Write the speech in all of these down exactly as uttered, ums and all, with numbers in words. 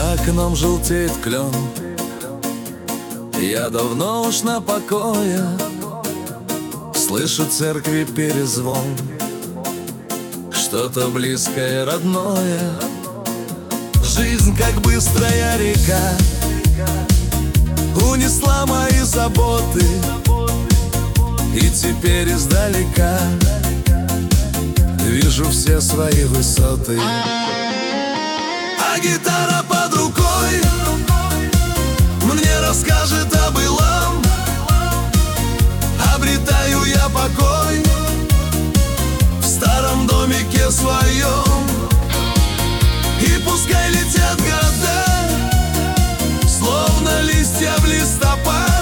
За окном желтеет клен. Я давно уж на покое, слышу церкви перезвон. Что-то близкое, родное. Жизнь, как быстрая река, унесла мои заботы. И теперь издалека вижу все свои высоты. А гитара под рукой мне расскажет о былом. Обретаю я покой в старом домике своем. И пускай летят года, словно листья в листопад,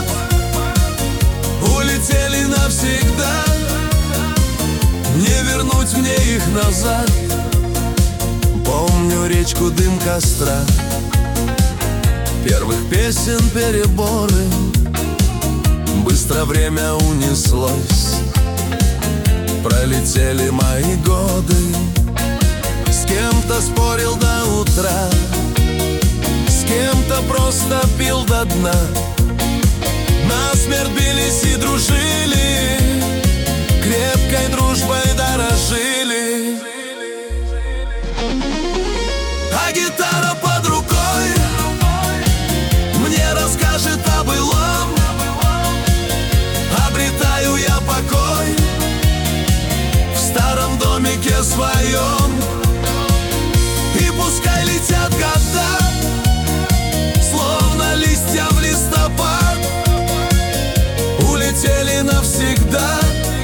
улетели навсегда, не вернуть мне их назад. Помню речку, дым костра, первых песен переборы. Быстро время унеслось, пролетели мои годы. С кем-то спорил до утра, с кем-то просто пил до дна. Насмерть бились и дружили, крепкой дружбой дорожили. А гитара под рукой мне расскажет о былом. Обретаю я покой в старом домике своем. И пускай летят года, словно листья в листопад, улетели навсегда,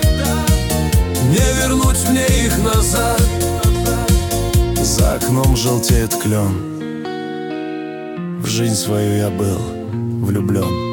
не вернуть мне их назад. За окном желтеет клен. В жизнь свою я был влюблен.